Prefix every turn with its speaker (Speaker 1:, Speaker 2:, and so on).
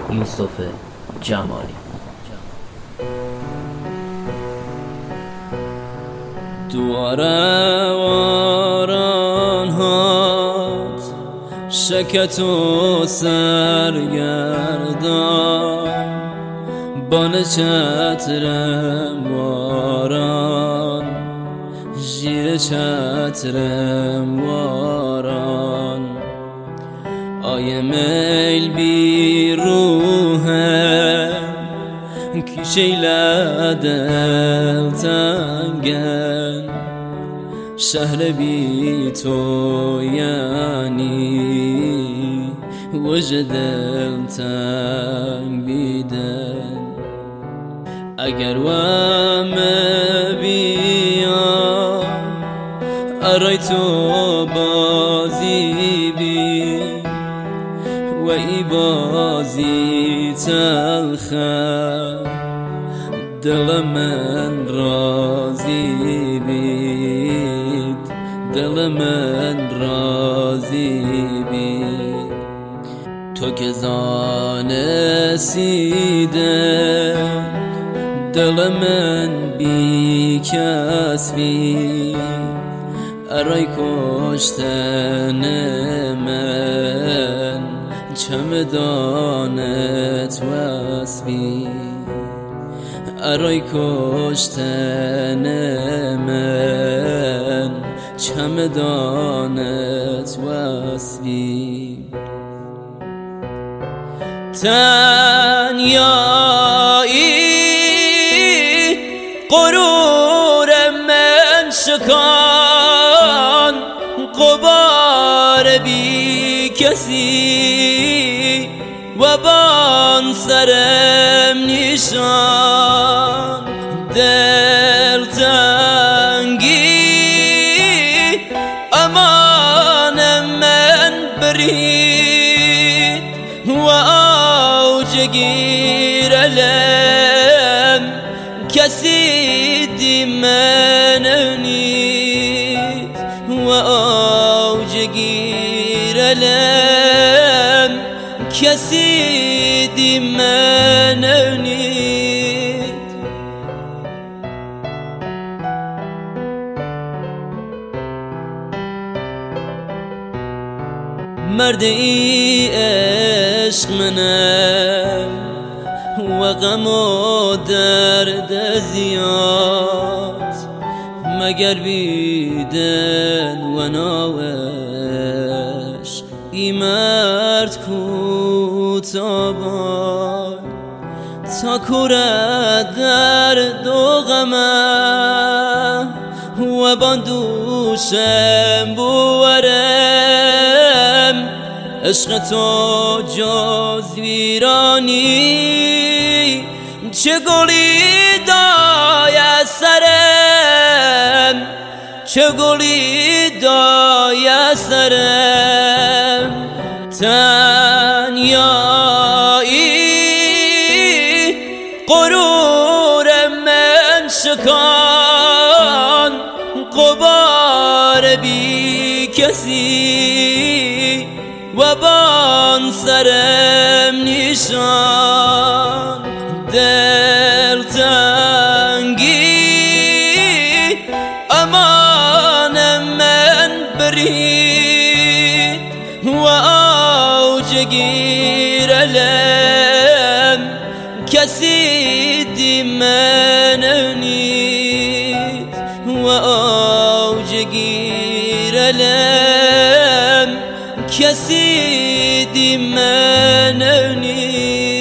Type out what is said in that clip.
Speaker 1: یوسف جمالی.
Speaker 2: دواره واران هات شکت و سرگردان بان چترم واران زیر چترم واران آیه میل بی روحم کشیله دل تنگن شهر بی تو یعنی وجه دل تنگ بیدن اگر وام بیا ارای تو بازی بی و ای بازی تلخه دل من راضی بید دل من راضی بید تو که زانسیده دل من بی کس بید ارای کشتن من چمدانت واسبی ارای کشتن من چمدانت واسبی تنیایی غرور من شکان غبار بی کسی و بان سرم نیشان دل تنگی امان من برید و آوج گیر علم کسی دی من نید و آوج گیر علم کسی دی من نید مرد ای عشق منم و غم و درد زیاد مگر بیدن و ناوش ای مرد کوتابان تا کوره در دو غمه و باندوشم بورم عشق تو جز ویرانی چه گلی دای سرم چه گلی دای سرم تنیایی غرور من شکان غبار بی کسی و بان سرم نیشان دل تنگی امان من برید و آوج گیر علم کسی دی من نید و آوج گیر علم کسی دی من نید